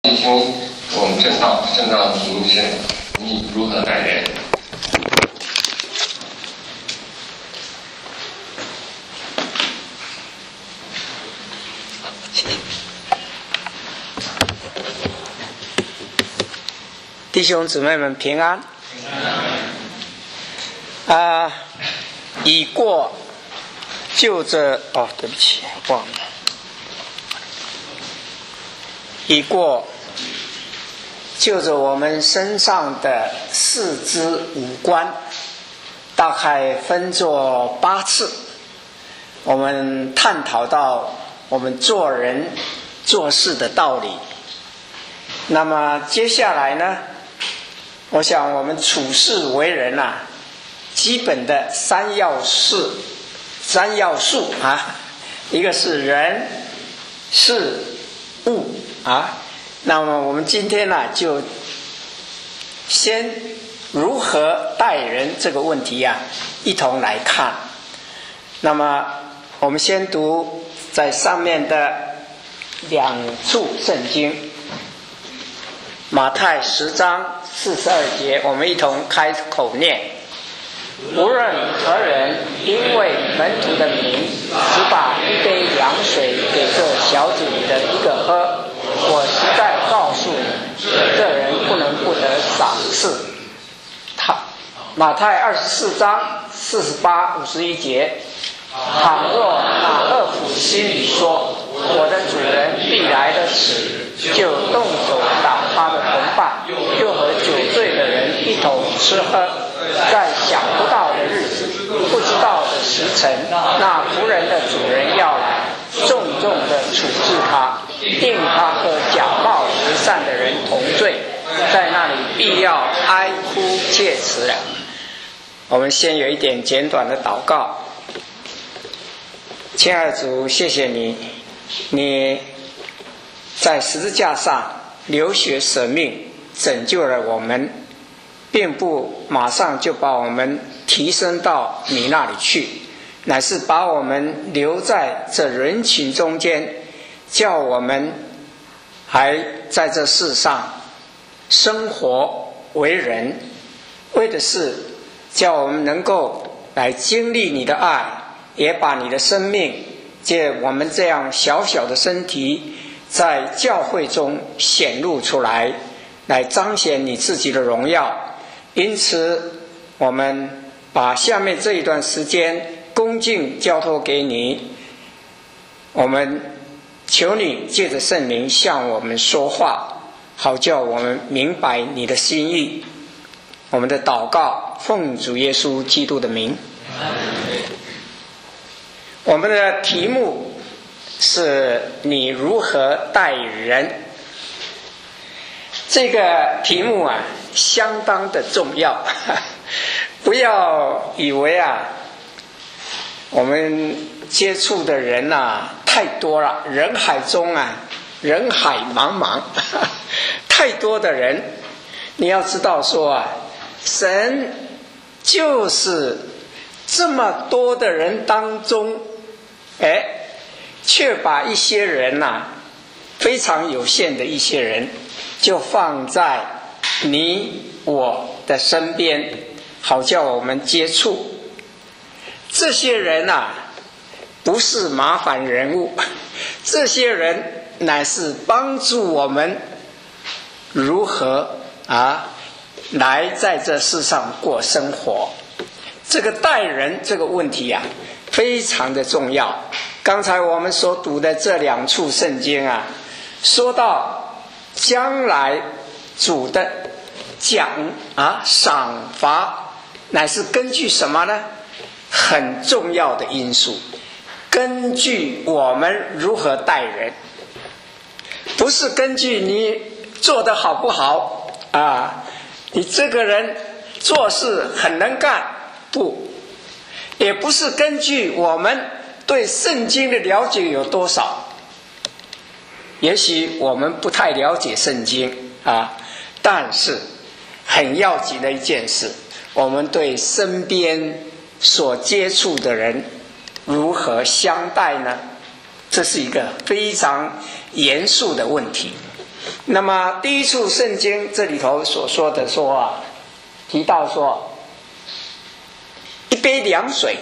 听我们正道题目是你如何待人。 弟兄姊妹们平安。已过就着对不起，忘了。已过就着我们身上的四肢五官，大概分作8次，我们探讨到我们做人做事的道理。那么接下来呢，我想我们处事为人基本的三要素一个是人、事、物那么我们今天就先如何待人这个问题一同来看。那么我们先读在上面的2处圣经，马太10章42节，我们一同开口念。无论何人因为门徒的名只把一杯凉水给这小子里的一个喝，我实在告诉你，这人不能不得赏赐。马太24章48、51节，倘若哪恶妇心里说，我的主人必来得迟，就动手打他的同伴，就和酒醉的人一同吃喝，在想不到的日子，不知道的时辰，那仆人的主人要来，重重的处置他，定他和假冒为善的人同罪，在那里必要哀哭切齿了。我们先有一点简短的祷告。亲爱的主，谢谢你，你在十字架上流血舍命，拯救了我们，并不马上就把我们提升到你那里去，乃是把我们留在这人群中间，叫我们还在这世上生活为人，为的是叫我们能够来经历你的爱，也把你的生命借我们这样小小的身体在教会中显露出来，来彰显你自己的荣耀。因此我们把下面这一段时间恭敬交托给你，我们求你借着圣灵向我们说话，好叫我们明白你的心意。我们的祷告奉主耶稣基督的名。我们的题目是你如何待人。这个题目相当的重要，不要以为我们接触的人太多了，人海中人海茫茫，太多的人。你要知道说神就是这么多的人当中却把一些人非常有限的一些人就放在你我的身边，好叫我们接触。这些人不是麻烦人物，这些人乃是帮助我们如何来在这世上过生活。这个待人这个问题非常的重要。刚才我们所读的这2处圣经说到将来主的赏罚乃是根据什么呢？很重要的因素，根据我们如何待人，不是根据你做得好不好你这个人做事很能干，不，也不是根据我们对圣经的了解有多少。也许我们不太了解圣经但是很要紧的一件事，我们对身边所接触的人如何相待呢？这是一个非常严肃的问题。 那么第一处圣经这里头所说的提到说，一杯凉水，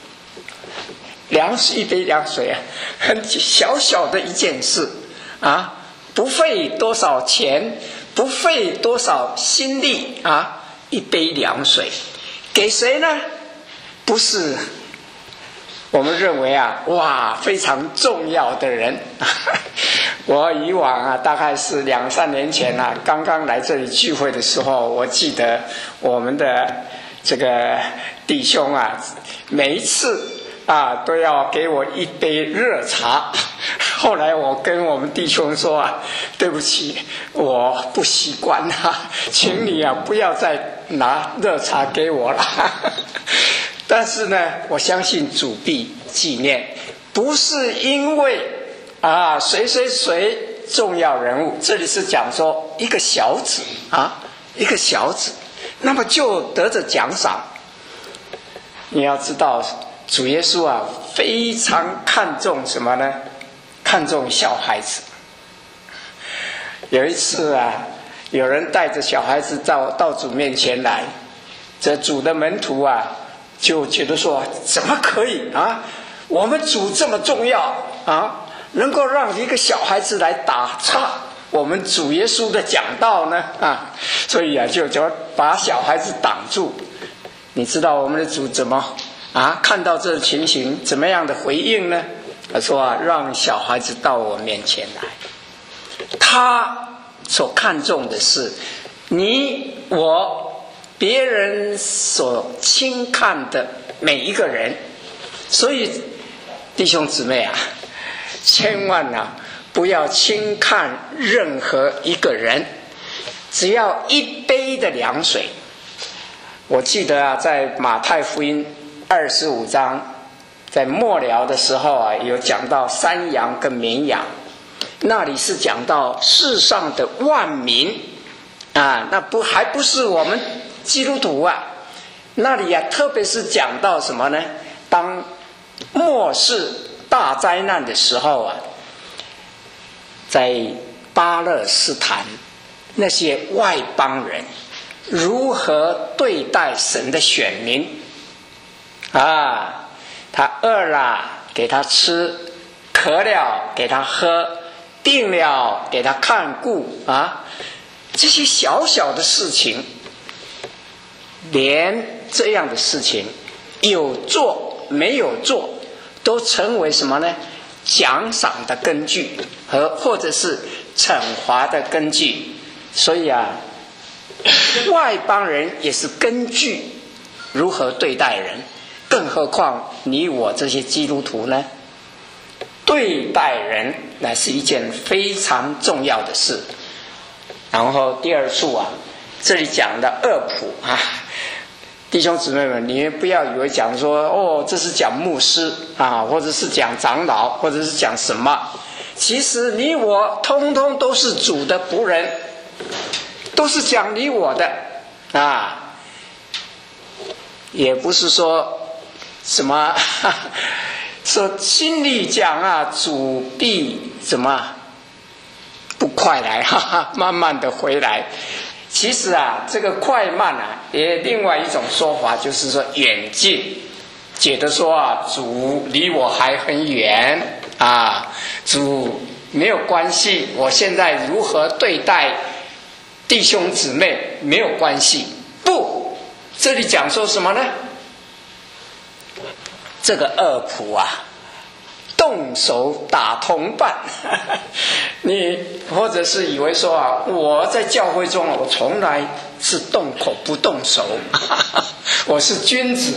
一杯凉水啊，很小小的一件事啊，不费多少钱，不费多少心力啊，一杯凉水，给谁呢？不是我们认为非常重要的人。我以往大概是2-3年前刚刚来这里聚会的时候，我记得我们的这个弟兄每一次都要给我一杯热茶。后来我跟我们弟兄说对不起，我不习惯请你不要再拿热茶给我了。但是呢，我相信主必纪念，不是因为谁重要人物，这里是讲说一个小子一个小子，那么就得着奖赏。你要知道，主耶稣非常看重什么呢？看重小孩子。有一次有人带着小孩子到主面前来，这主的门徒就觉得说，怎么可以我们主这么重要能够让一个小孩子来打岔我们主耶稣的讲道呢？所以就把小孩子挡住。你知道我们的主怎么看到这情形怎么样的回应呢？他说让小孩子到我面前来。他所看重的是你我别人所轻看的每一个人。所以弟兄姊妹千万不要轻看任何一个人，只要一杯的凉水。我记得在马太福音25章在末了的时候有讲到山羊跟绵羊，那里是讲到世上的万民那还不是我们基督徒那里特别是讲到什么呢？当末世大灾难的时候在巴勒斯坦那些外邦人如何对待神的选民他饿了给他吃，渴了给他喝，病了给他看顾这些小小的事情，连这样的事情有做没有做都成为什么呢？奖赏的根据或者是惩罚的根据。所以外邦人也是根据如何对待人，更何况你我这些基督徒呢？对待人那是一件非常重要的事。然后第二处这里讲的恶仆弟兄姊妹们，你不要以为讲说这是讲牧师或者是讲长老，或者是讲什么。其实你我通通都是主的仆人，都是讲你我的也不是说什么说心里讲主必怎么不快来慢慢的回来。其实这个快慢也另外一种说法，就是说远近，觉得说主离我还很远主没有关系，我现在如何对待弟兄姊妹没有关系。不，这里讲说什么呢？这个恶仆动手打同伴你或者是以为说我在教会中我从来是动口不动手我是君子。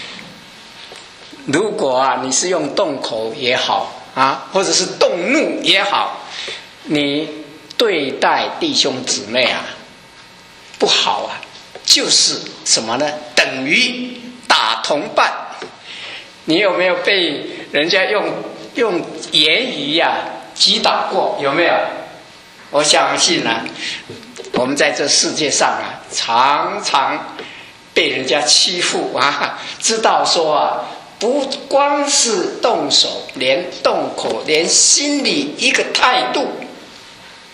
如果你是用动口也好或者是动怒也好，你对待弟兄姊妹不好就是什么呢？等于打同伴。你有没有被人家用言语击倒过？有没有？我相信我们在这世界上常常被人家欺负知道说不光是动手，连动口，连心里一个态度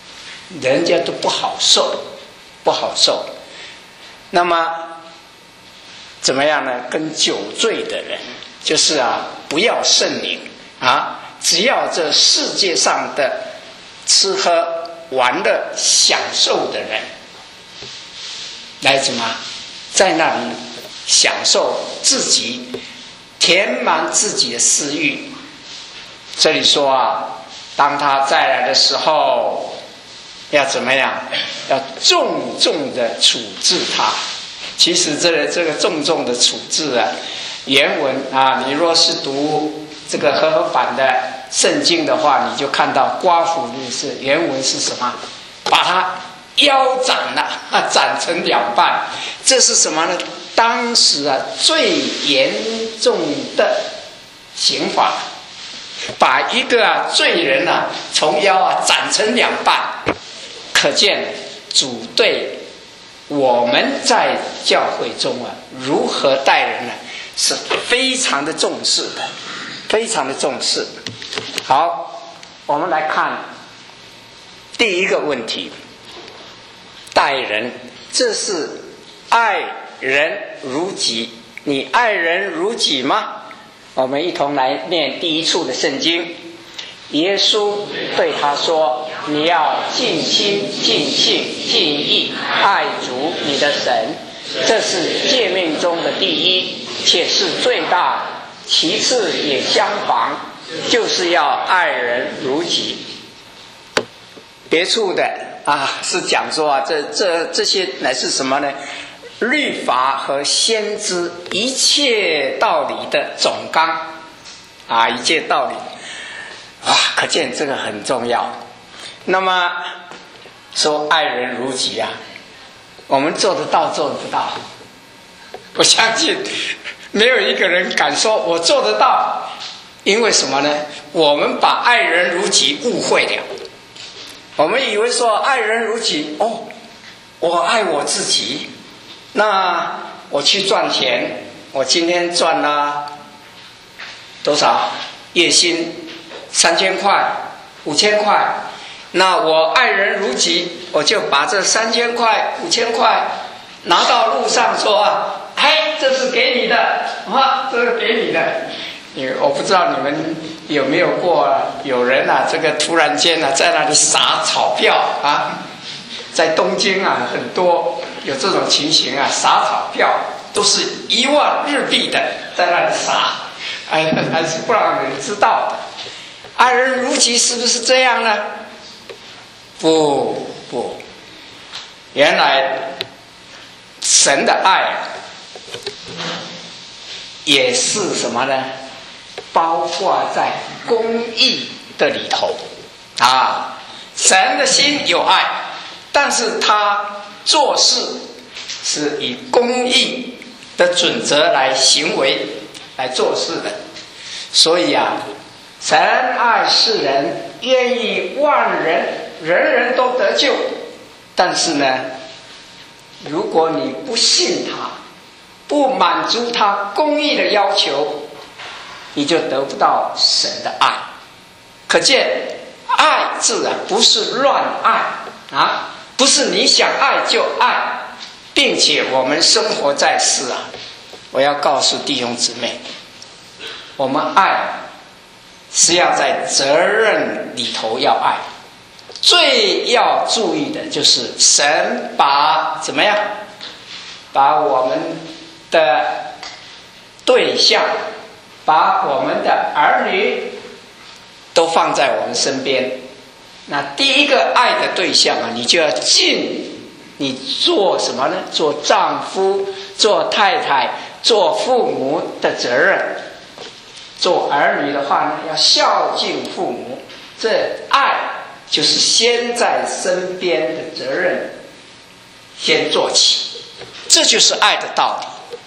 人家都不好受，不好受。那么怎么样呢？跟酒醉的人，就是不要圣灵只要这世界上的吃喝玩乐享受的人，来怎么在那里享受自己，填满自己的私欲。这里说当他再来的时候，要怎么样？要重重的处置他。其实这个重重的处置原文你若是读这个和合版的圣经的话，你就看到刮胡律原文是什么？把他腰斩了斩成两半。这是什么呢？当时最严重的刑罚，把一个罪人从腰斩成两半。可见主对我们在教会中如何待人呢？是非常的重视的，非常的重视。好，我们来看第一个问题，待人，这是爱人如己。你爱人如己吗？我们一同来念第一处的圣经。耶稣对他说，你要尽心尽性尽意爱主你的神，这是诫命中的第一，且是最大，其次也相仿，就是要爱人如己。别处的是讲说这些乃是什么呢？律法和先知一切道理的总纲一切道理可见这个很重要。那么说爱人如己我们做得到做不到？我相信没有一个人敢说我做得到。因为什么呢？我们把爱人如己误会了。我们以为说爱人如己我爱我自己，那我去赚钱，我今天赚了多少？月薪3000块、5000块，那我爱人如己，我就把这3000块、5000块拿到路上说这是给你的这是给你的。我不知道你们有没有过有人这个突然间在那里撒钞票在东京很多有这种情形撒钞票都是1万日币的，在那里撒还是不让人知道的。爱人如己是不是这样呢？不，原来神的爱也是什么呢？包括在公义的里头神的心有爱，但是他做事是以公义的准则来行为来做事的。所以神爱世人，愿意万人人人都得救。但是呢，如果你不信他，不满足他公义的要求，你就得不到神的爱。可见爱字不是乱爱不是你想爱就爱，并且我们生活在世我要告诉弟兄姊妹，我们爱是要在责任里头要爱。最要注意的就是神把怎么样，把我们的对象，把我们的儿女都放在我们身边。那第一个爱的对象你就要尽你做什么呢？做丈夫、做太太、做父母的责任。做儿女的话呢，要孝敬父母。这爱就是先在身边的责任先做起，这就是爱的道理。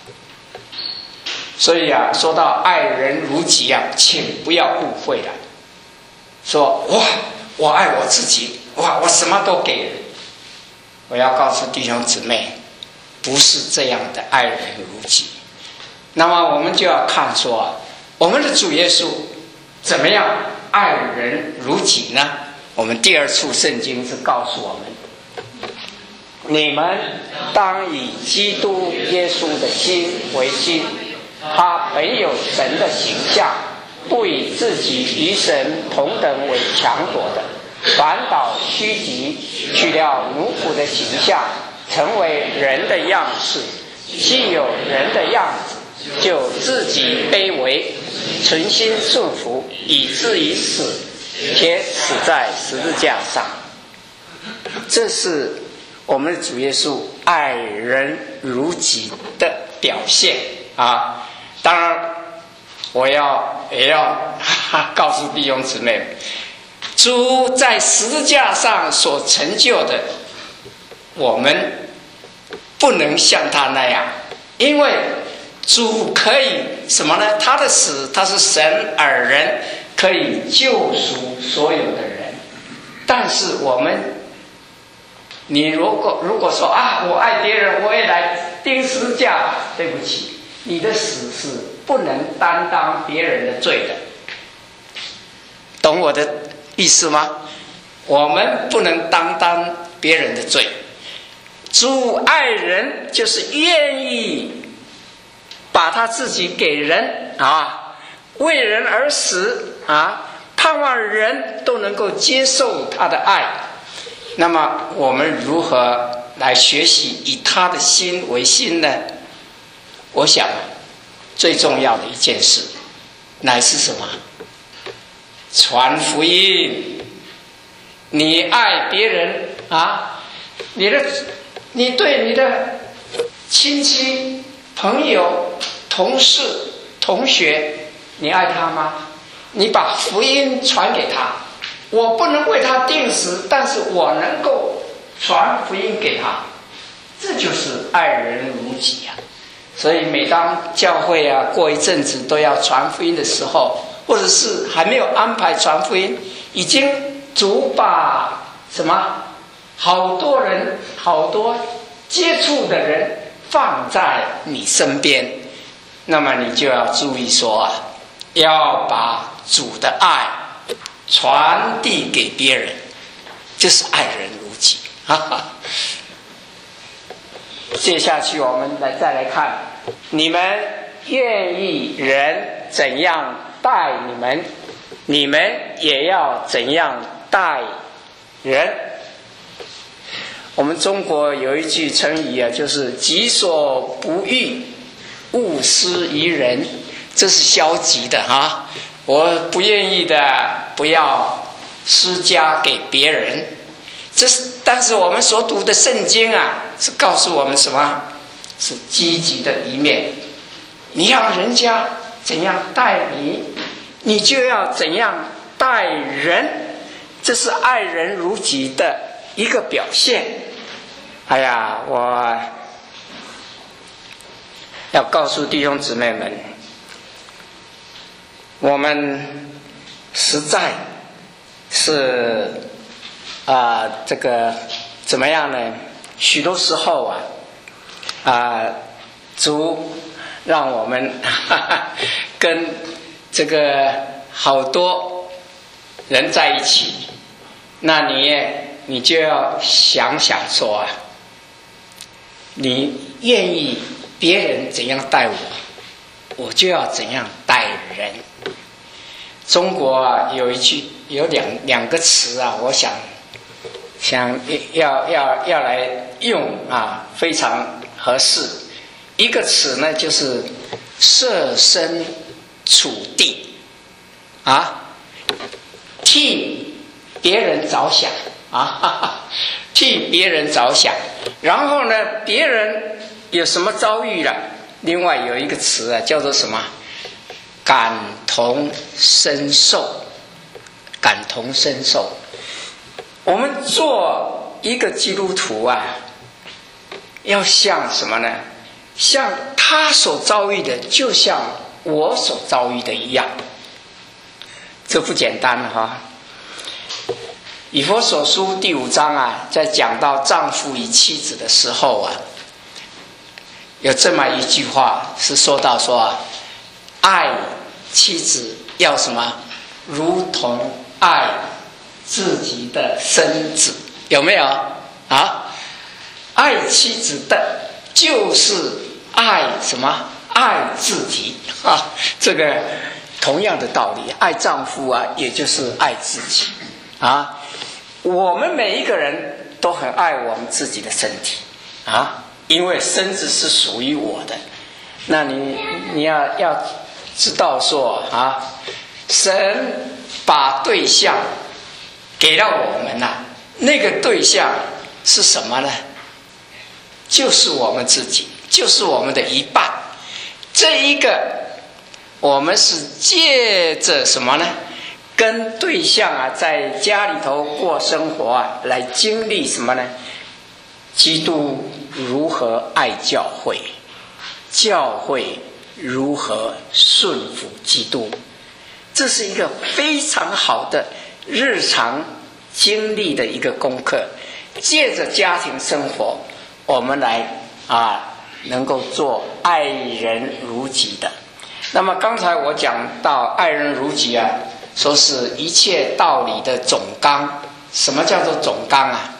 所以说到爱人如己请不要误会了，说我爱我自己，我什么都给人。我要告诉弟兄姊妹，不是这样的爱人如己。那么我们就要看说我们的主耶稣怎么样爱人如己呢？ 我们第二处圣经是告诉我们，你们当以基督耶稣的心为心，他本有神的形象，不以自己与神同等为强夺的，反倒虚己，取了奴仆的形象，成为人的样式。既有人的样子，就自己卑微，存心顺服，以至于死，且死在十字架上。这是我们的主耶稣爱人如己的表现啊！当然，我也要告诉弟兄姊妹，主在十字架上所成就的，我们不能像他那样，因为主可以什么呢？他的死，他是神而人，可以救赎所有的人。但是你如果说啊，我爱别人，我也来钉十字架，对不起，你的死是不能担当别人的罪的，懂我的意思吗？我们不能担当别人的罪。主爱人就是愿意把他自己给人啊，为人而死啊，盼望人都能够接受他的爱。那么我们如何来学习以他的心为心呢？我想最重要的一件事乃是什么？传福音。你爱别人啊，你对你的亲戚、朋友、同事、同学，你爱他吗？你把福音传给他。我不能为他定死，但是我能够传福音给他，这就是爱人如己啊。所以每当教会啊过一阵子都要传福音的时候，或者是还没有安排传福音，已经主把什么好多人、好多接触的人放在你身边，那么你就要注意说啊，要把主的爱传递给别人，就是爱人如己。接下去我们再来看，你们愿意人怎样待你们，你们也要怎样待人。我们中国有一句成语啊，就是己所不欲，勿施于人，这是消极的哈。我不愿意的，不要施加给别人。但是我们所读的圣经啊，是告诉我们什么？是积极的一面。你要人家怎样待你，你就要怎样待人，这是爱人如己的一个表现。哎呀，我要告诉弟兄姊妹们，我们实在是这个怎么样呢？许多时候主让我们跟这个好多人在一起，那你就要想想说你愿意别人怎样待我，我就要怎样待人。中国有两个词啊，我想要来用啊，非常合适。一个词呢，就是设身处地啊，替别人着想啊，替别人着想。然后呢，别人有什么遭遇了，另外有一个词啊，叫做什么？感同身受。感同身受。我们做一个基督徒啊，要像什么呢？像他所遭遇的，就像我所遭遇的一样。这不简单哈。以弗所书第5章啊，在讲到丈夫与妻子的时候啊，有这么一句话是说到说，爱妻子要什么？如同爱自己的身子，有没有啊？爱妻子的就是爱什么？爱自己啊！这个同样的道理，爱丈夫啊，也就是爱自己啊。我们每一个人都很爱我们自己的身体啊，因为身子是属于我的。那你要知道说啊，神把对象给了我们呐，那个对象是什么呢？就是我们自己，就是我们的一半。这一个我们是借着什么呢？跟对象啊，在家里头过生活啊，来经历什么呢？基督如何爱教会，教会如何顺服基督，这是一个非常好的日常经历的一个功课。借着家庭生活，我们来能够做爱人如己的。那么刚才我讲到爱人如己啊，说是一切道理的总纲。什么叫做总纲啊？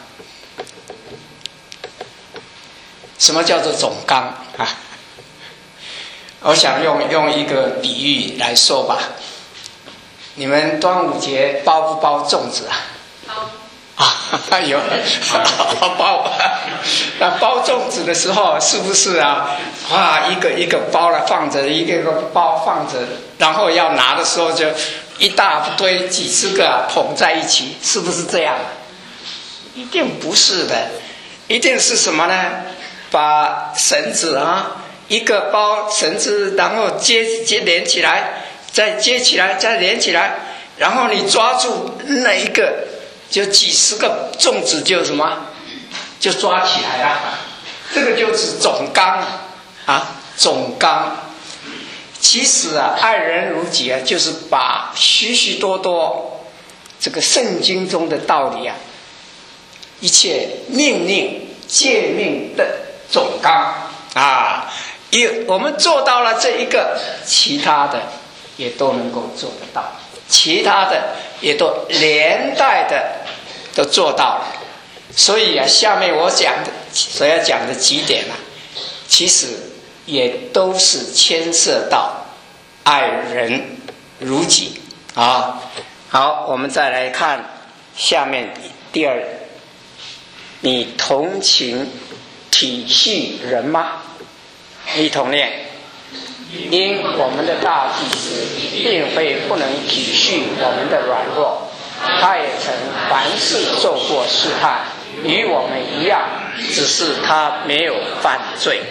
什么叫做总纲啊？我想用一个比喻来说吧。你们端午节包不包粽子啊？包有包。那包粽子的时候，是不是啊？一个一个包了放着，一个一个包放着，然后要拿的时候就一大堆几十个捧在一起，是不是这样？一定不是的，一定是什么呢？把绳子一个包绳子，然后接连起来，再接起来，再连起来，然后你抓住那一个，就几十个粽子就什么，就抓起来了。这个就是总纲总纲。其实爱人如己就是把许许多多这个圣经中的道理一切命令诫命的总纲我们做到了这一个，其他的也都能够做得到，其他的也都连带的都做到了。所以下面我所要讲的几点其实也都是牵涉到爱人如己好，我们再来看下面第二，你同情体恤人吗？一同念。因我们的大祭司并非不能体恤我们的软弱，他也曾凡事受过试探，与我们一样，只是他没有犯罪。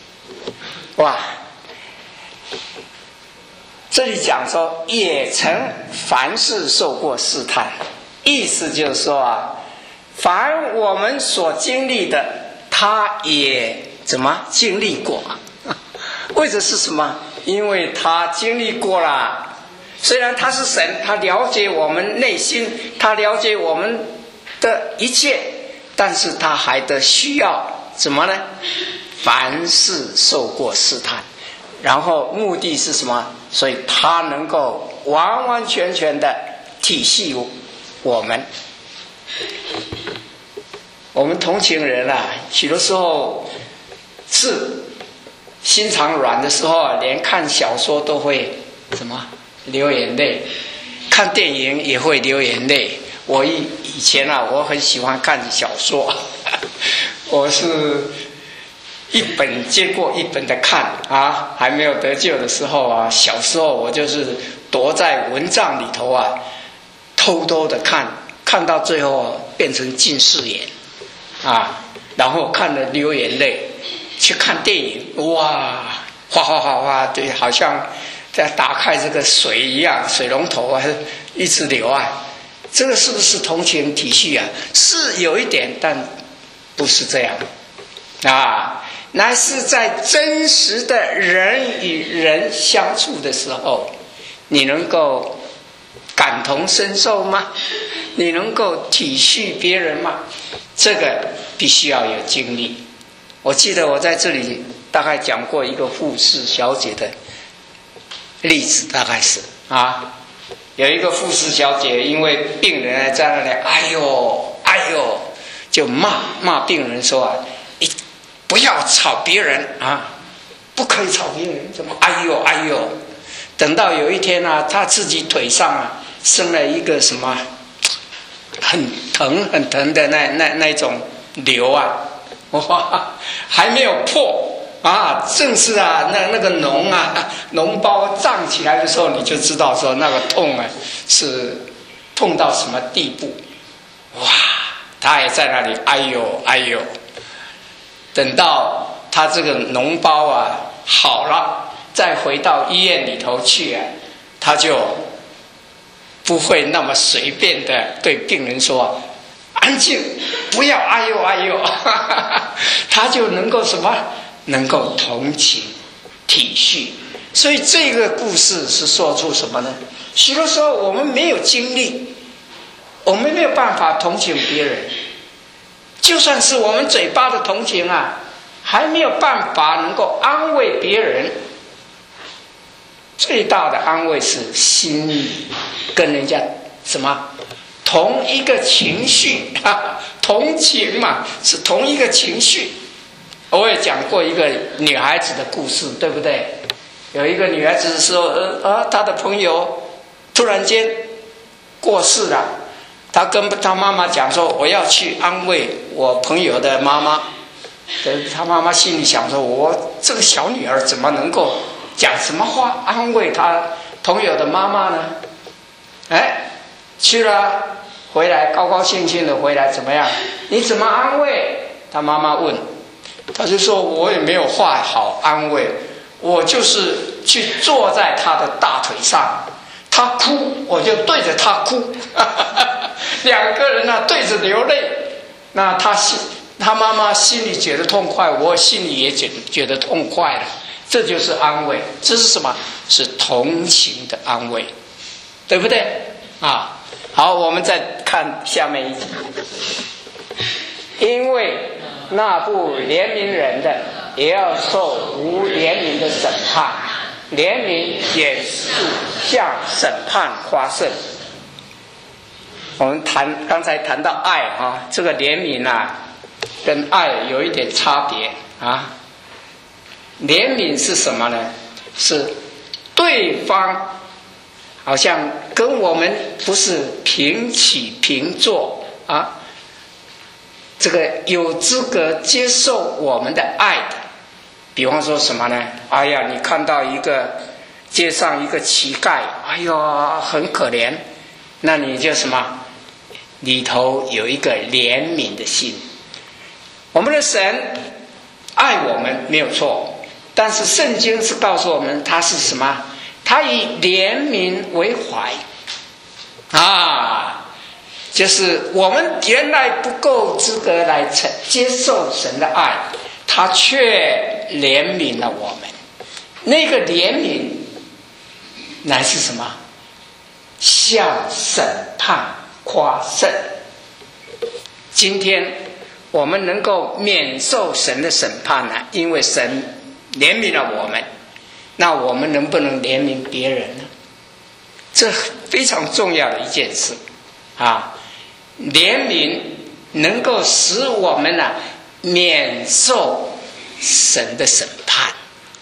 这里讲说也曾凡事受过试探，意思就是说凡我们所经历的，他也怎么经历过？为的是什么？因为他经历过了。虽然他是神，他了解我们内心，他了解我们的一切，但是他还得需要什么呢？凡事受过试探，然后目的是什么？所以他能够完完全全的体恤我们。我们同情人许多时候是心肠软的时候连看小说都会什么流眼泪，看电影也会流眼泪。我以前我很喜欢看小说，我是一本接过一本的看还没有得救的时候小时候我就是躲在蚊帐里头偷偷的看到最后变成近视眼然后看了流眼泪。去看电影，哗，对，好像在打开这个水一样，水龙头一直流这个是不是同情体恤是有一点，但不是这样乃是在真实的人与人相处的时候，你能够感同身受吗？你能够体恤别人吗？这个必须要有经历。我记得我在这里大概讲过一个护士小姐的例子，大概是有一个护士小姐，因为病人在那里，哎呦哎呦，就骂病人说啊，你不要吵别人啊，不可以吵别人，怎么哎呦哎呦。等到有一天啊，他自己腿上啊生了一个什么很疼的那种瘤啊，哇，还没有破啊，正是啊那个脓包胀起来的时候，你就知道说那个痛啊是痛到什么地步。哇，他也在那里哎呦哎呦。等到他这个脓包啊好了，再回到医院里头去啊，他就不会那么随便的对病人说安静，不要哎呦哎呦，他就能够什么，能够同情体恤。所以这个故事是说出什么呢？许多时候我们没有经历，我们没有办法同情别人，就算是我们嘴巴的同情啊，还没有办法能够安慰别人。最大的安慰是心里跟人家什么同一个情绪，同情嘛，是同一个情绪。我也讲过一个女孩子的故事，对不对？有一个女孩子说她的朋友突然间过世了，她跟她妈妈讲说我要去安慰我朋友的妈妈。她妈妈心里想说，我这个小女儿怎么能够讲什么话安慰她朋友的妈妈呢？去了，回来高高兴兴的回来，怎么样？你怎么安慰？他妈妈问，他就说我也没有话好安慰，我就是去坐在他的大腿上，他哭我就对着他哭，两个人呢对着流泪，那他妈妈心里觉得痛快，我心里也觉得痛快了，这就是安慰。这是什么？是同情的安慰，对不对啊？好，我们再看下面一集。因为那不怜悯人的，也要受无怜悯的审判。怜悯也是向审判发胜。我们刚才谈到爱啊，这个怜悯啊，跟爱有一点差别啊。怜悯是什么呢？是对方好像跟我们不是平起平坐啊，这个有资格接受我们的爱的。比方说什么呢？哎呀，你看到一个街上一个乞丐，哎呦很可怜，那你就什么里头有一个怜悯的心。我们的神爱我们没有错，但是圣经是告诉我们他是什么？他以怜悯为怀啊，就是我们原来不够资格来接受神的爱，他却怜悯了我们。那个怜悯乃是什么？向审判夸胜。今天我们能够免受神的审判呢，因为神怜悯了我们。那我们能不能怜悯别人呢？这非常重要的一件事啊！怜悯能够使我们呢免受神的审判，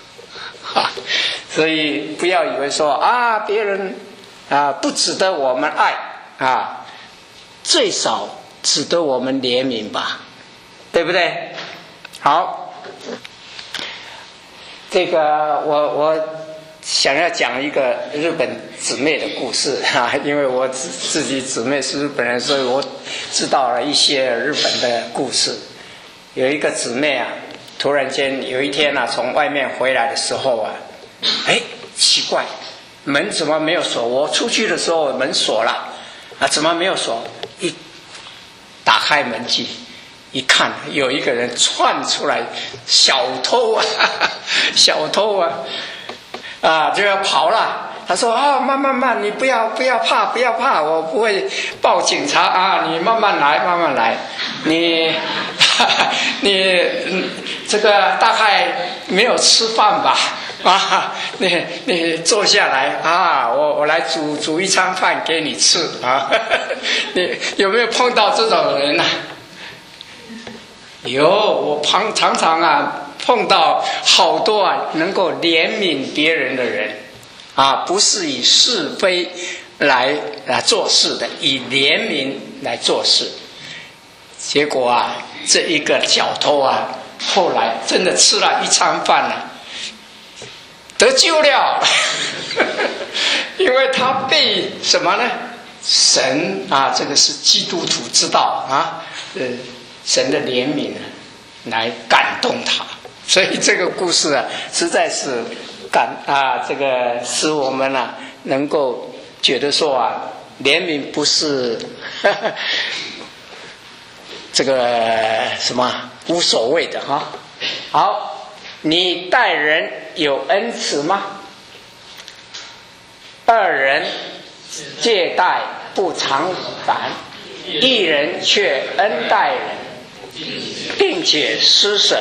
所以不要以为说啊别人啊不值得我们爱啊，最少值得我们怜悯吧，对不对？好。这个我想要讲一个日本姊妹的故事啊，因为我自己姊妹是日本人，所以我知道了一些日本的故事。有一个姊妹啊，突然间有一天啊，从外面回来的时候啊，奇怪，门怎么没有锁？我出去的时候门锁了啊，怎么没有锁？一打开门去一看，有一个人窜出来，小偷啊，就要跑了。他说啊，慢，你不要怕，我不会报警察啊，你慢慢来，你这个大概没有吃饭吧？ 啊，你坐下来啊，我来煮一餐饭给你吃啊。你有没有碰到这种人啊？有，我常常啊碰到好多啊能够怜悯别人的人啊，不是以是非来做事的，以怜悯来做事。结果啊，这一个小偷啊，后来真的吃了一餐饭啊，得救了。因为他被什么呢？神啊，这个是基督徒之道啊，神的怜悯来感动他。所以这个故事啊，实在是这个使我们啊能够觉得说啊，怜悯不是这个什么无所谓的哈。好，你待人有恩慈吗？二人借贷不偿还，一人却恩待人，并且施舍。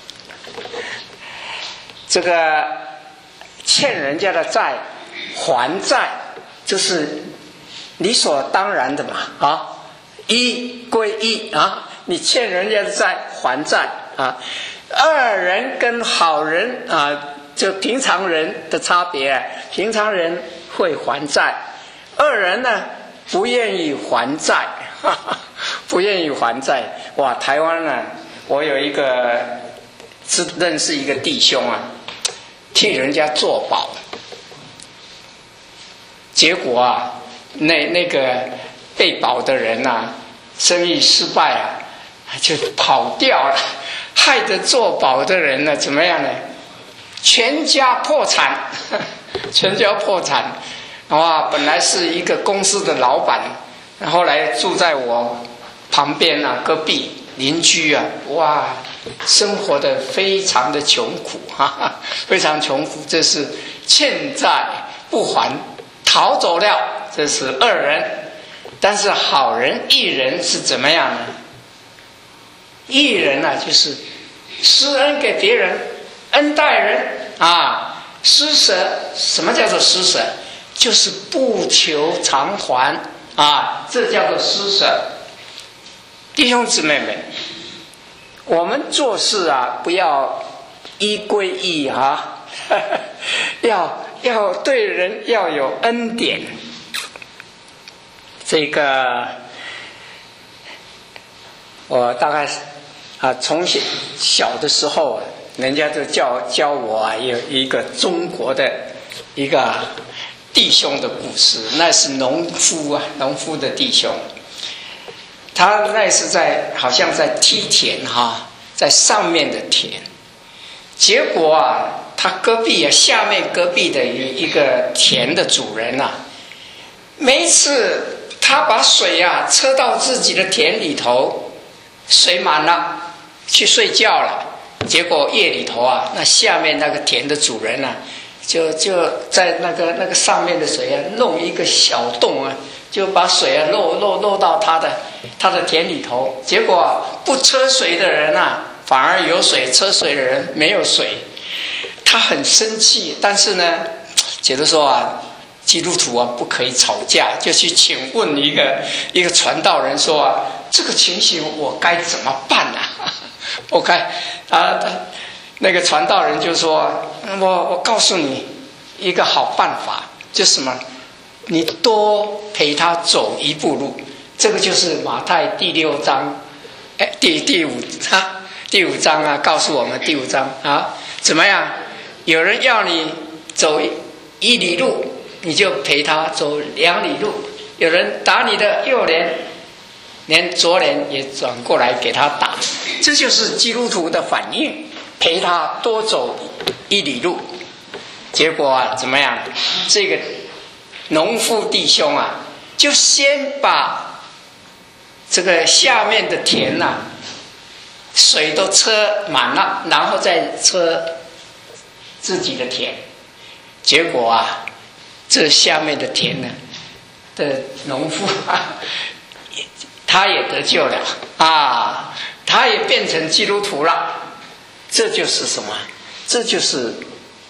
这个欠人家的债还债，这是理所当然的嘛啊，一归一啊，你欠人家的债还债啊。二人跟好人啊，就平常人的差别，平常人会还债，二人呢不愿意还债，不愿意还债。哇，台湾呢，我有一个认识一个弟兄啊，替人家做保，结果啊，那个被保的人啊，生意失败啊，就跑掉了，害得做保的人呢，怎么样呢？全家破产，全家破产。哇，本来是一个公司的老板，后来住在我旁边啊，隔壁邻居啊，哇，生活的非常的穷苦，非常穷苦。这是欠债不还，逃走了，这是二人。但是好人一人是怎么样呢？一人啊，就是施恩给别人，恩待人啊，施舍。什么叫做施舍？就是不求偿还啊，这叫做施舍。弟兄姊妹们，我们做事啊，不要一归一啊，要对人要有恩典。这个我大概从小的时候，人家就教我啊，有一个中国的一个弟兄的故事。那是农夫的弟兄，他那是好像在梯田在上面的田。结果啊，他下面隔壁的一个田的主人啊，每一次他把水啊车到自己的田里头，水满了，去睡觉了。结果夜里头啊，那下面那个田的主人啊，就在那个上面的水啊，弄一个小洞啊，就把水啊漏到他的田里头。结果不车水的人啊，反而有水；车水的人没有水。他很生气，但是呢，觉得说啊，基督徒啊不可以吵架，就去请问一个传道人说啊，这个情形我该怎么办啊？我该那个传道人就说，我告诉你一个好办法，就是什么？你多陪他走一步路。这个就是马太第6章，第五章啊，告诉我们第5章啊，怎么样？有人要你走1里路，你就陪他走2里路；有人打你的右脸，连左脸也转过来给他打。这就是基督徒的反应，陪他多走1里路。结果啊，怎么样？这个农夫弟兄啊，就先把这个下面的田啊，水都车满了，然后再车自己的田。结果啊，这下面的田呢的农夫他也得救了啊，他也变成基督徒了。这就是什么？这就是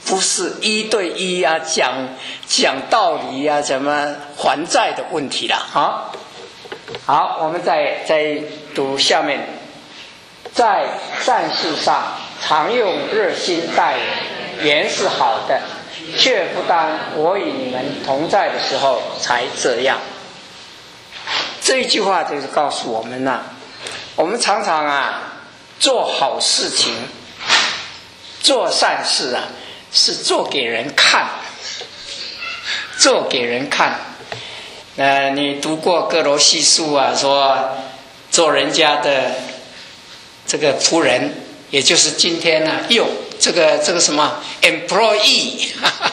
不是一对一啊，讲道理啊，怎么还债的问题啦。好，我们再读下面，在善事上常用热心待人，原是好的，却不当我与你们同在的时候才这样。这一句话就是告诉我们啊，我们常常做好事情，做善事是做给人看，做给人看。你读过哥罗西书说做人家的这个仆人，也就是今天这个什么 employee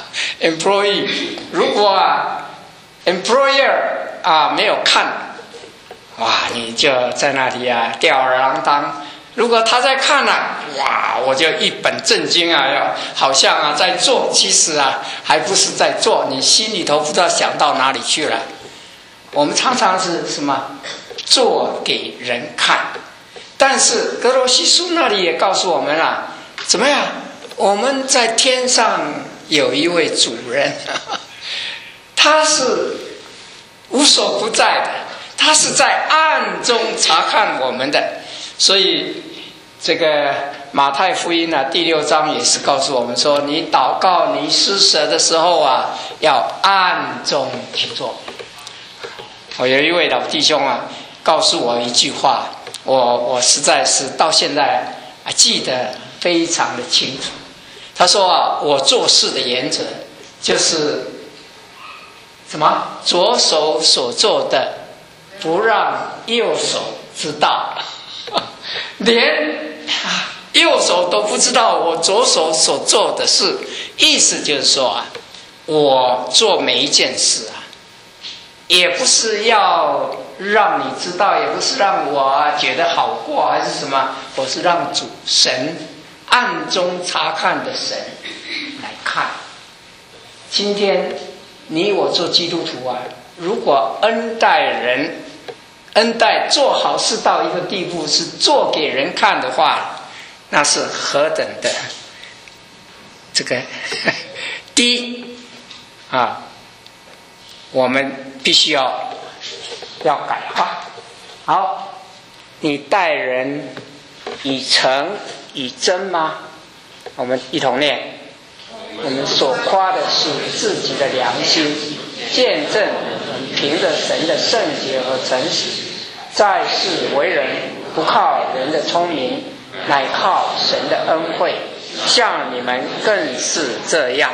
如果employer 没有看，你就在那里吊儿郎当。如果他在看我就一本正经好像在做，其实还不是在做，你心里头不知道想到哪里去了。我们常常是什么？做给人看。但是哥罗西书那里也告诉我们怎么样？我们在天上有一位主人，他是无所不在的，他是在暗中查看我们的。所以这个马太福音第6章也是告诉我们说，你祷告你施舍的时候要暗中去做。有一位老弟兄告诉我一句话，我实在是到现在记得非常的清楚。他说我做事的原则就是什么？左手所做的不让右手知道，连右手都不知道我左手所做的事。意思就是说我做每一件事也不是要让你知道，也不是让我觉得好过还是什么，我是让主神暗中查看的神来看。今天你我做基督徒如果恩待人，恩待做好事到一个地步是做给人看的话，那是何等的这个低我们必须要改化。好，你待人以诚以真吗？我们一同念。我们所夸的是自己的良心，见证凭着神的圣洁和诚实，在世为人不靠人的聪明，乃靠神的恩惠，像你们更是这样。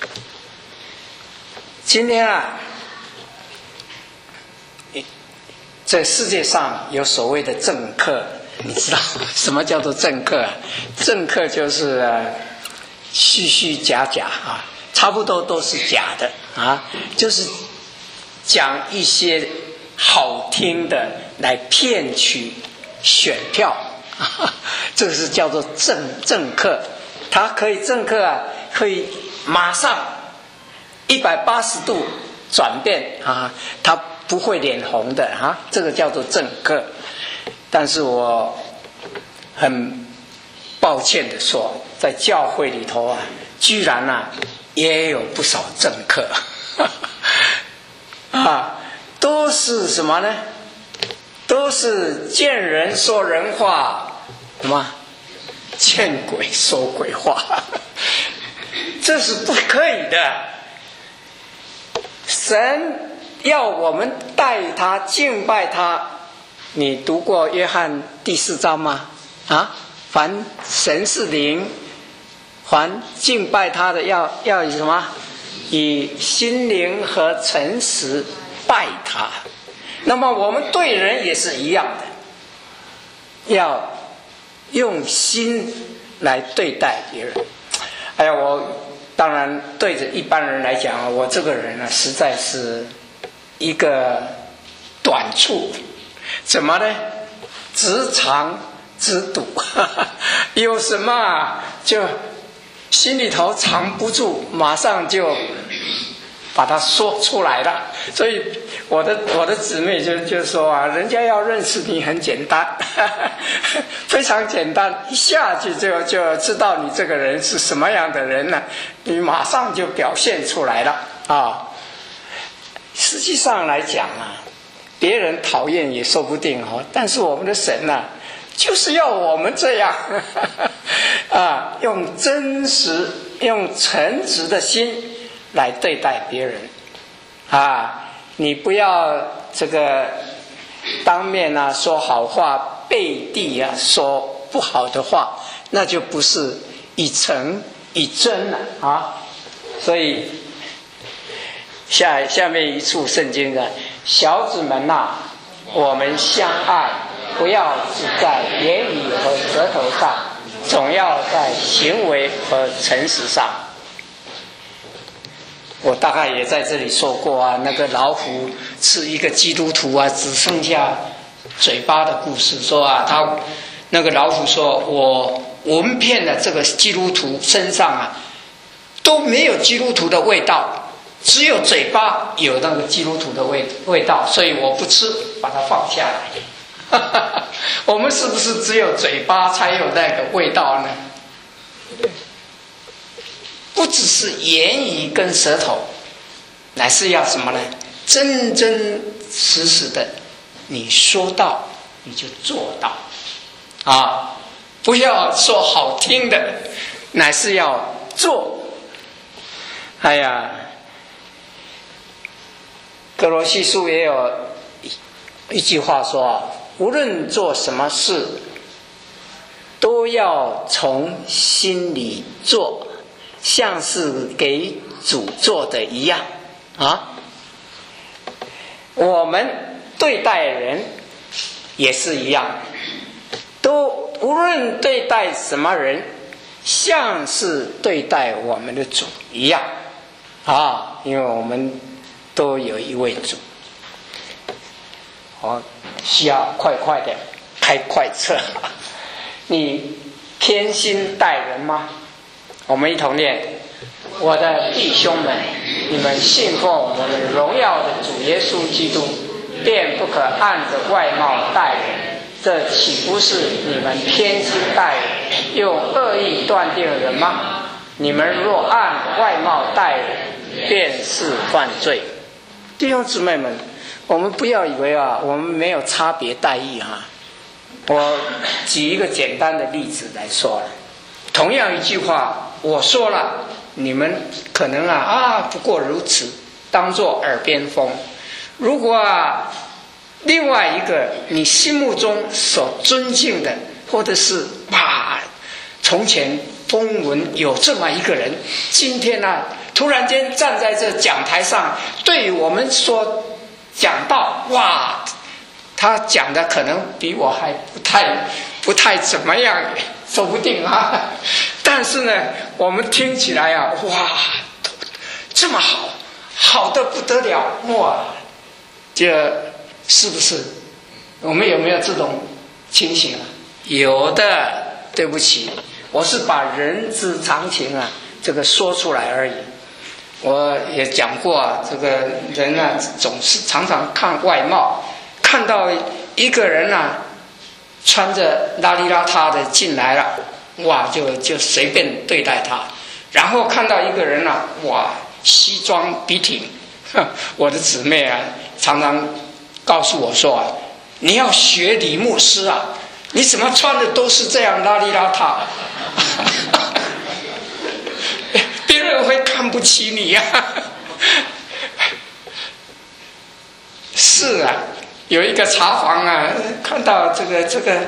今天这世界上有所谓的政客，你知道什么叫做政客？政客就是虚虚假假差不多都是假的就是讲一些好听的来骗取选票这个是叫做政客。他可以政客可以马上180度转变他不会脸红的这个叫做政客。但是我很抱歉的说，在教会里头居然也有不少政客都是什么呢？都是见人说人话，什么见鬼说鬼话这是不可以的。神要我们待他敬拜他。你读过约翰第4章吗？凡神是灵，凡敬拜他的要以什么？以心灵和诚实拜他。那么我们对人也是一样的，要用心来对待别人。我当然对着一般人来讲我这个人实在是一个短处。怎么呢？直肠直肚有什么就心里头藏不住，马上就把它说出来了。所以我的姊妹就说人家要认识你很简单非常简单，一下去就知道你这个人是什么样的人了，你马上就表现出来了啊。实际上来讲啊，别人讨厌也说不定哦，但是我们的神啊，就是要我们这样啊，用真实、用诚实的心来对待别人啊。你不要这个当面啊说好话，背地啊说不好的话，那就不是以诚以真了啊。所以下面一处圣经的小子们呐，我们相爱，不要只在言语和舌头上，总要在行为和诚实上。我大概也在这里说过啊，那个老虎吃一个基督徒啊，只剩下嘴巴的故事，说啊，他那个老虎说，我闻遍了这个基督徒身上啊，都没有基督徒的味道，只有嘴巴有那个基督徒的味道，所以我不吃，把它放下来。我们是不是只有嘴巴才有那个味道呢？不只是言语跟舌头，乃是要什么呢？真真实实的，你说到你就做到啊！不要说好听的，乃是要做。哎呀，歌罗西书也有一句话说，无论做什么事，都要从心里做，像是给主做的一样啊。我们对待人也是一样，都无论对待什么人，像是对待我们的主一样啊，因为我们都有一位主。我需要快快的开快车。你偏心待人吗？我们一同念：我的弟兄们，你们信奉我们荣耀的主耶稣基督，便不可按着外貌待人。这岂不是你们偏心待人，用恶意断定人吗？你们若按外貌待人，便是犯罪。弟兄姊妹们，我们不要以为啊，我们没有差别待遇啊。我举一个简单的例子来说，同样一句话，我说了，你们可能不过如此，当作耳边风。如果另外一个你心目中所尊敬的，或者是从前风闻有这么一个人，今天突然间站在这讲台上，对于我们说讲道，他讲的可能比我还不太怎么样，说不定啊。但是呢，我们听起来这么好的不得了，这是不是？我们有没有这种情形啊？有的。对不起，我是把人之常情这个说出来而已。我也讲过这个人总是常常看外貌，看到一个人穿着邋里邋遢的进来了，就随便对待他。然后看到一个人西装笔挺，我的姊妹常常告诉我说你要学李牧师你怎么穿的都是这样邋里邋遢，别人会看不起你是有一个茶房看到这个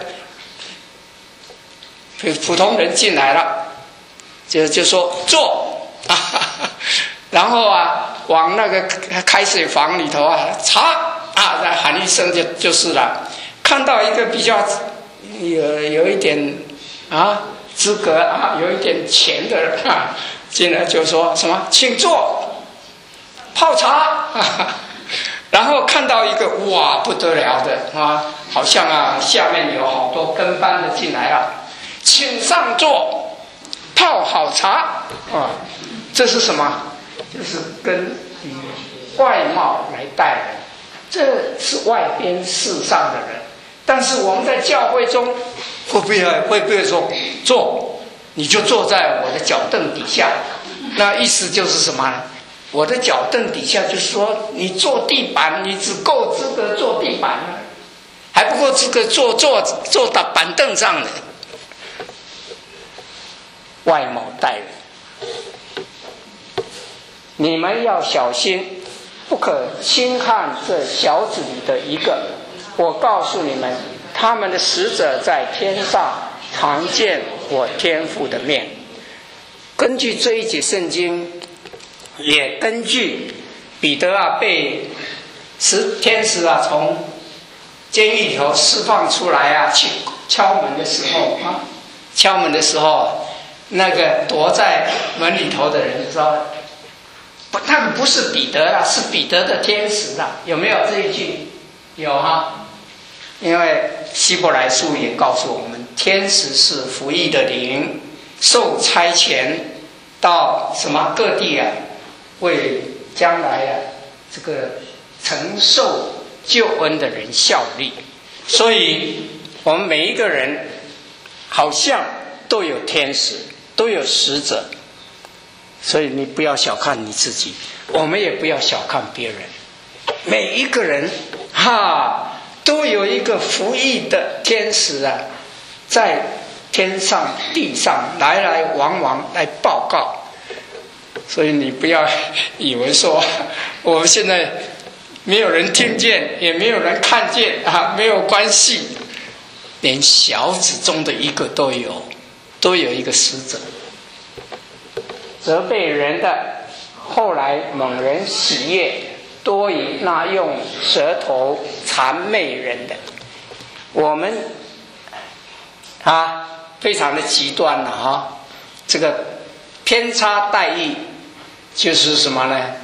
普通人进来了，就说坐然后往那个开水房里头茶再喊一声就是了。看到一个比较有一点资格有一点钱的人进来就说什么请坐泡茶然后看到一个不得了的好像下面有好多跟班的进来了，请上座泡好茶这是什么？就是跟外貌来待人，这是外边世上的人。但是我们在教会中会不会说坐，你就坐在我的脚凳底下？那意思就是什么呢？我的脚凳底下，就是说你坐地板，你只够资格坐地板了，还不够资格坐到板凳上的。外貌待人，你们要小心，不可轻看这小子里的一个。我告诉你们，他们的使者在天上常见我天父的面。根据这一节圣经，也根据彼得被天使从监狱里头释放出来去敲门的时候，那个躲在门里头的人就说：“他们不是彼得啦，是彼得的天使啦。”有没有这一句？有哈。因为希伯来书也告诉我们，天使是服役的灵，受差遣到什么各地为将来这个承受救恩的人效力。所以我们每一个人好像都有天使，都有使者，所以你不要小看你自己，我们也不要小看别人。每一个人都有一个服役的天使在天上地上来往往来报告。所以你不要以为说我们现在没有人听见，也没有人看见没有关系，连小子中的一个都有一个使者。责备人的，后来猛人喜悦，多以那用舌头谄媚人的。我们非常的极端了这个偏差待遇就是什么呢？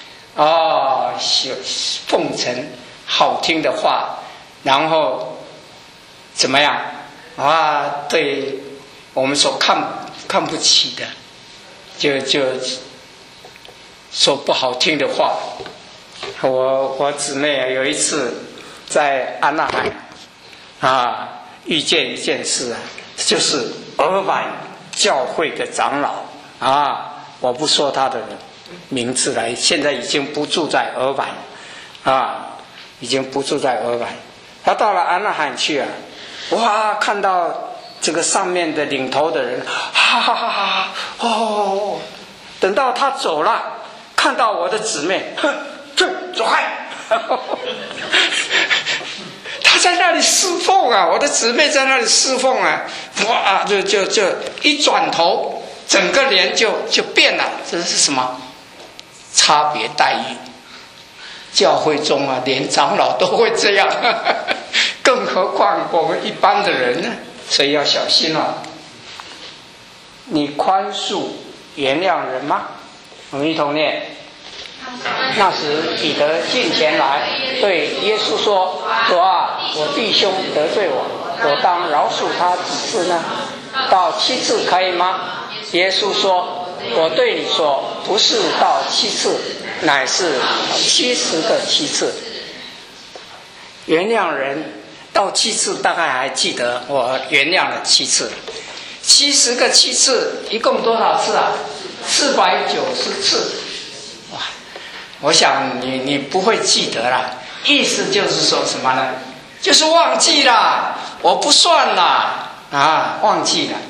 奉承好听的话，然后怎么样对我们所看不起的，就说不好听的话。我姊妹有一次在安娜海遇见一件事就是俄版教会的长老我不说他的名字了，现在已经不住在俄版已经不住在俄版。他到了安娜海去看到这个上面的领头的人等到他走了，看到我的姊妹走开他在那里侍奉我的姊妹在那里侍奉就一转头，整个脸就变了。这是什么差别待遇？教会中连长老都会这样更何况我们一般的人呢？所以要小心你宽恕原谅人吗？我们一同念。那时彼得近前来对耶稣说：“主啊，我弟兄得罪我当饶恕他几次呢？到7次可以吗？”耶稣说：“我对你说，不是到7次，乃是70个7次。”原谅人到7次，大概还记得我原谅了7次。70个7次，一共多少次490次。我想你不会记得了，意思就是说什么呢？就是忘记了，我不算了忘记了。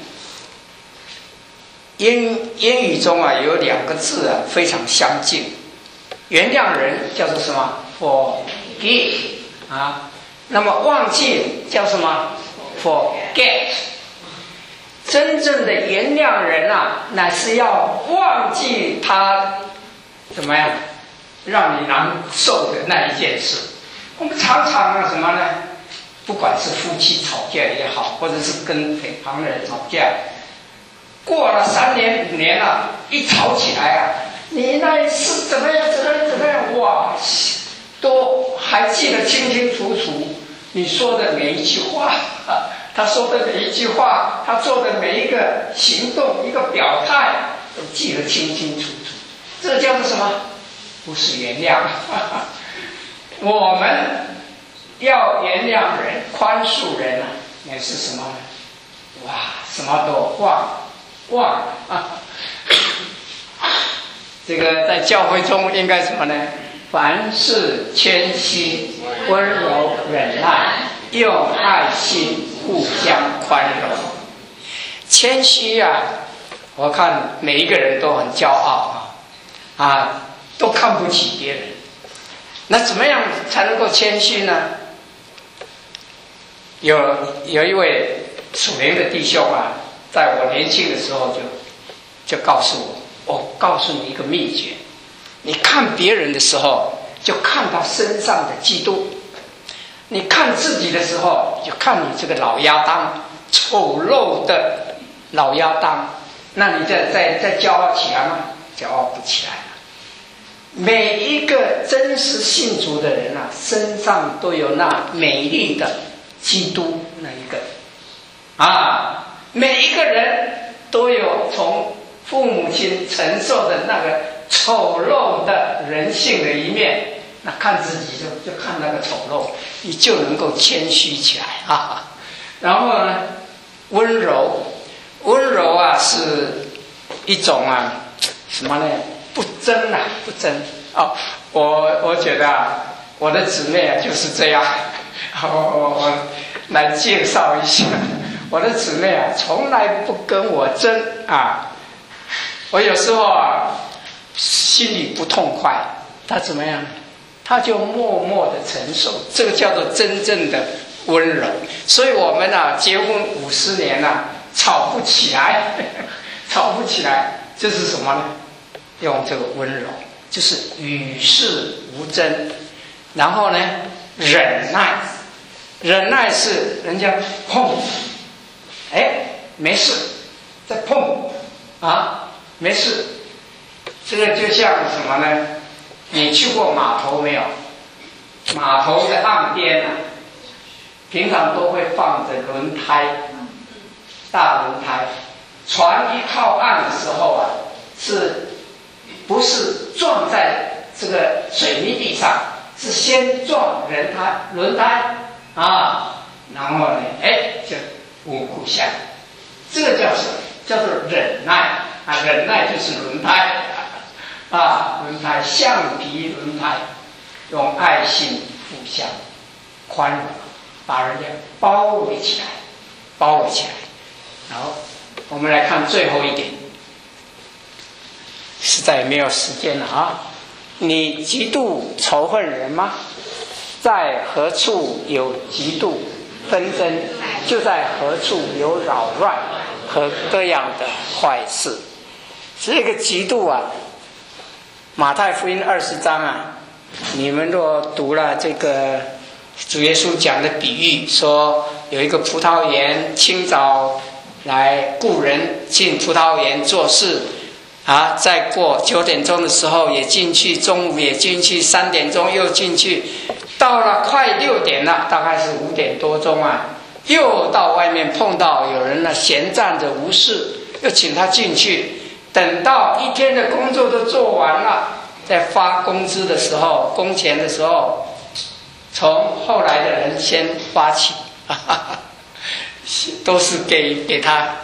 英语中有2个字非常相近，原谅人叫做什么 ？forgive 那么忘记叫什么 ？forget。真正的原谅人乃是要忘记他怎么样让你难受的那一件事。我们常常什么呢？不管是夫妻吵架也好，或者是跟旁人吵架，过了3年5年了，一吵起来你那一次怎么样，都还记得清清楚楚。你说的每一句话，他说的每一句话，他做的每一个行动，一个表态，都记得清清楚楚。这叫做什么？不是原谅。我们要原谅人、宽恕人那是什么呢？ 哇，什么都忘啊！这个在教会中应该什么呢？凡事谦虚、温柔、忍耐，用爱心互相宽容。谦虚啊，我看每一个人都很骄傲都看不起别人。那怎么样才能够谦虚呢？有一位属灵的弟兄在我年轻的时候就告诉我告诉你一个秘诀，你看别人的时候就看他身上的基督，你看自己的时候就看你这个老亚当，丑陋的老亚当，那你再骄傲起来吗？骄傲不起来了。每一个真实信主的人身上都有那美丽的基督那一个每一个人都有从父母亲承受的那个丑陋的人性的一面，那看自己就看那个丑陋，你就能够谦虚起来然后呢，温柔是一种什么呢？不争我觉得我的姊妹就是这样。我来介绍一下，我的姊妹从来不跟我争我有时候心里不痛快，她怎么样？她就默默的承受，这个叫做真正的温柔。所以我们结婚50年吵不起来，吵不起来，这是什么呢？用这个温柔，就是与世无争。然后呢，忍耐是人家碰，没事，再碰没事。这个就像什么呢？你去过码头没有？码头的岸边平常都会放着轮胎，大轮胎。船一靠岸的时候是不是撞在这个水泥地上？是先撞轮胎然后呢，就稳固下来。这个叫什么？叫做忍耐忍耐就是轮胎轮胎，橡皮轮胎，用爱心互相宽容，把人家包围起来。然后我们来看最后一点，实在没有时间了你嫉妒仇恨人吗？在何处有嫉妒纷争，就在何处有扰乱和各样的坏事。这个嫉妒马太福音20章你们若读了这个主耶稣讲的比喻，说有一个葡萄园，清早来雇人进葡萄园做事再过9点钟的时候也进去，中午也进去，3点钟又进去，到了快6点了，大概是5点多钟又到外面碰到有人闲站着无事，又请他进去。等到一天的工作都做完了，在发工资的时候，工钱的时候，从后来的人先发起都是给他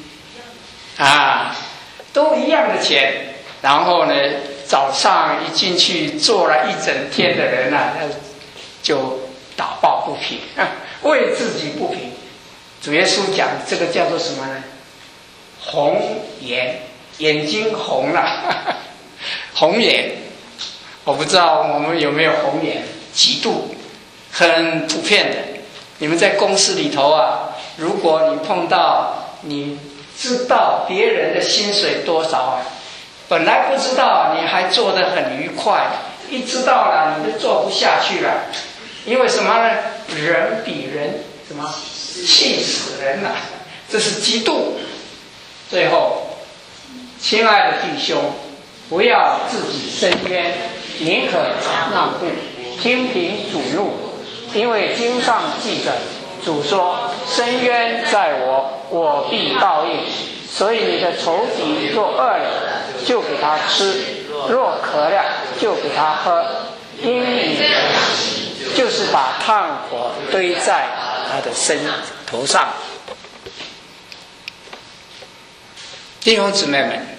都一样的钱。然后呢，早上一进去做了一整天的人就打抱不平为自己不平。主耶稣讲这个叫做什么呢？红眼，眼睛红了红眼。我不知道我们有没有红眼，嫉妒很普遍的。你们在公司里头如果你碰到，你知道别人的薪水多少本来不知道你还做得很愉快，一知道了你就做不下去了。因为什么呢？人比人什么气死人了，这是嫉妒。最后，亲爱的弟兄，不要自己伸冤，宁可让步，听凭主怒。因为经上记着，主说：伸冤在我，我必报应。所以你的仇敌若饿了，就给他吃；若渴了，就给他喝。因你就是把炭火堆在他的身头上。 弟兄姊妹们，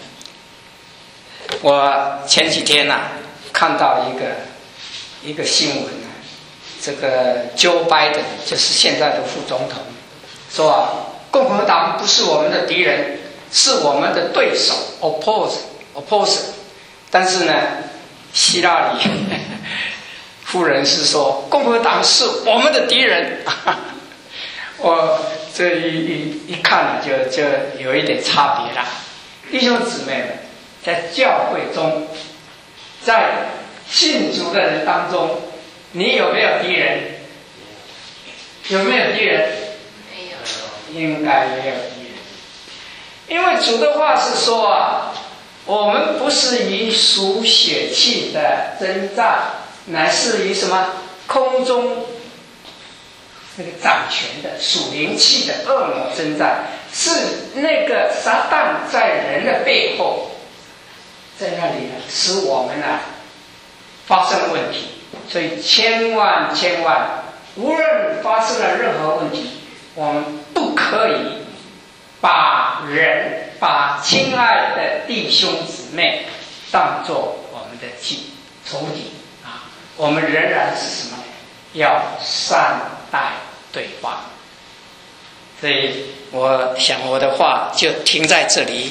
我前几天看到一个新闻，这个 Joe Biden 就是现在的副总统，说共和党不是我们的敌人，是我们的对手 opposer。但是呢，希拉里夫人是说共和党是我们的敌人。我这一看就有一点差别了。弟兄姊妹们，在教会中，在信主的人当中，你有没有敌人？有没有敌人？ 没有，应该没有敌人。因为主的话是说我们不是以属血气的征战，乃是以什么空中那个掌权的属灵气的恶魔征战，是那个撒旦在人的背后，在那里使我们发生问题。所以千万无论发生了任何问题，我们不可以把亲爱的弟兄姊妹当作我们的仇敌我们仍然是什么？要善待对方。所以我想我的话就停在这里。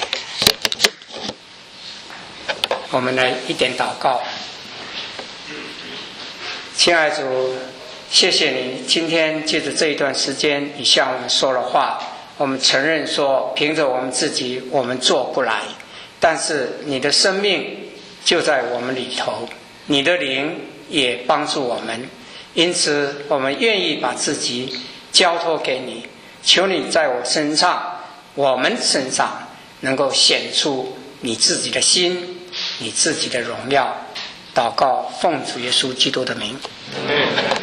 我们来一点祷告。亲爱的主，谢谢你今天借着这一段时间你向我们说了话，我们承认说凭着我们自己我们做不来，但是你的生命就在我们里头，你的灵也帮助我们，因此我们愿意把自己交托给你，求你在我们身上能够显出你自己的心，你自己的荣耀。祷告奉主耶稣基督的名。